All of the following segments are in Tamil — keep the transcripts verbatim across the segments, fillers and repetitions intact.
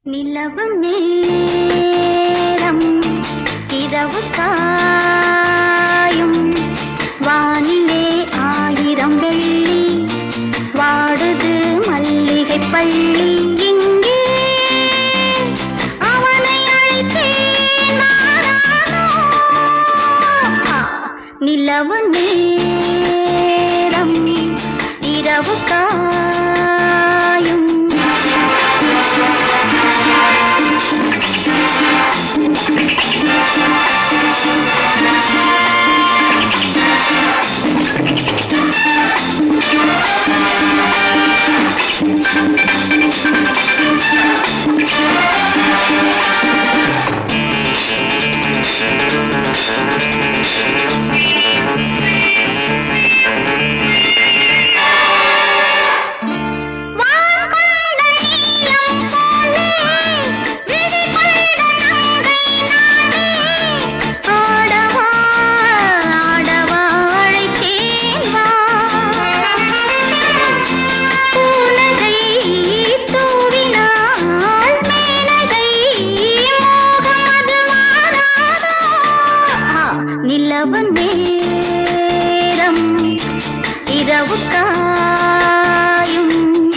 நிலவு நேரம் இரவு காயும் வானிலே ஆயிரம் வெள்ளி வாடுது மல்லிகை பள்ளி இங்கே அவனை அழைத்தேன் நானானோ. நிலவு நேரம் இரவு காயும் நிலவு நேரம் இரவு காயும்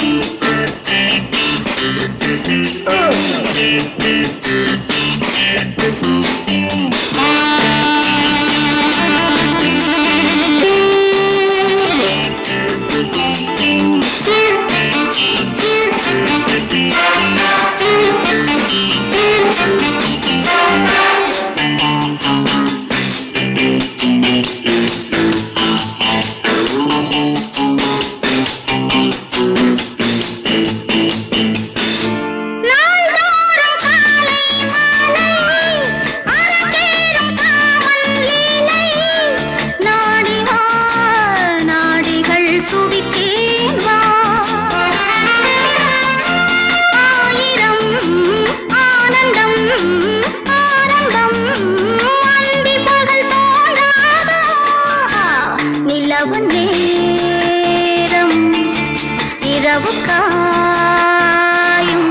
நிலவு நேரம் இரவு காயும்.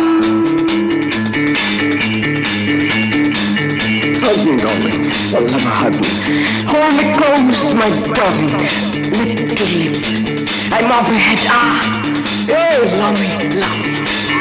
Hug me, darling. I'll never hug me. Hold me close, my darling. Lip to lip. I'm off your head. Ah! Oh, love me, love me.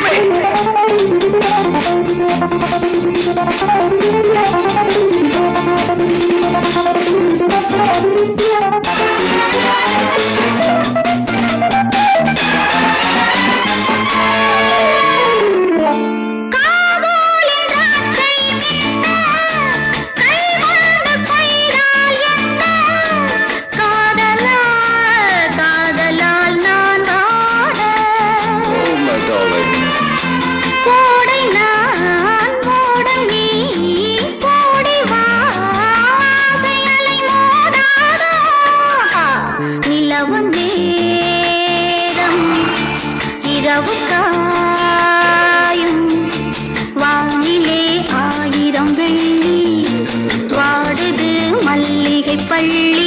நிலவு நேரம் இரவு காயும் வானிலே ஆயிரம் வெள்ளி வாடுது மல்லிகை பள்ளி